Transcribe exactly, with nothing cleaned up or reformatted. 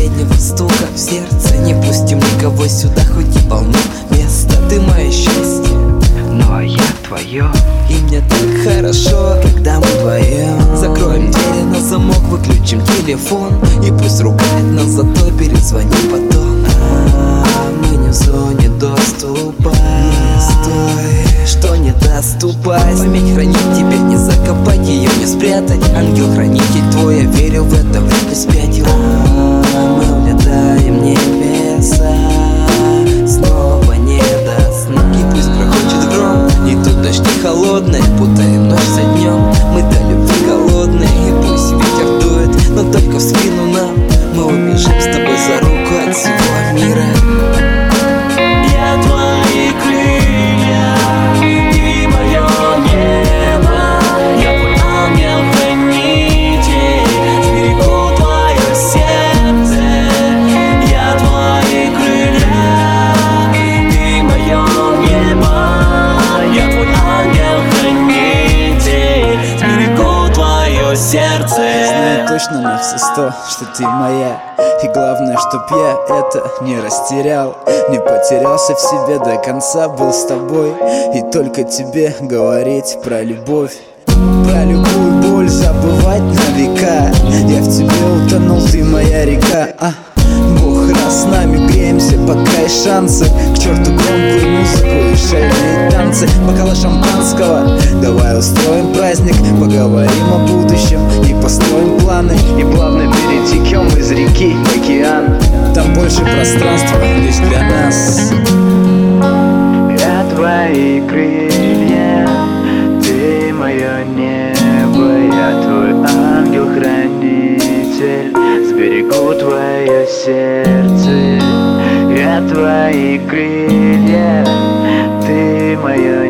последнего стука в сердце. Не пустим никого сюда, хоть и полно места. Ты мое счастье, но я твое. и мне так хорошо, когда мы вдвоем. Закроем двери на замок, выключим телефон, и пусть ругает нас, зато перезвони потом. А мы не в зоне доступа. Не стой, что не даст упасть. Память хранить тебя, не закопать, ее не спрятать. Ангел-хранитель твой, я верю в это, вряд ли спятил. А мы улетаем в небеса, снова не до сна. И пусть проходит гром, и тут дожди холодные, путаем ночь за днем. Мы до любви голодные, и пусть ветер дует, но только в спину нам. Мы убежим с тобой за руку от всего мира. Я твои крылья, ты мое небо. Я твой ангел-хранитель, сберегу твое сердце. Я твои крылья, ты мое небо. Я твой ангел-хранитель, сберегу твое сердце. Знаю точно на все сто, что ты моя. И главное, чтоб я это не растерял, не потерялся в себе до конца, был с тобой. И только тебе говорить про любовь, про любую боль забывать на века. Я в тебе утонул, ты моя река. А, Бог, раз с нами греемся, пока есть шансы. К черту громкую музыку и шальные танцы. Бокалы шампанского, давай устроим праздник. Поговорим о будущем и построим планы. И плавно перетекем из реки в океан. Там больше пространства лишь для нас. Я твои крылья, ты мое небо. Я твой ангел-хранитель, сберегу твое сердце. Я твои крылья, ты мое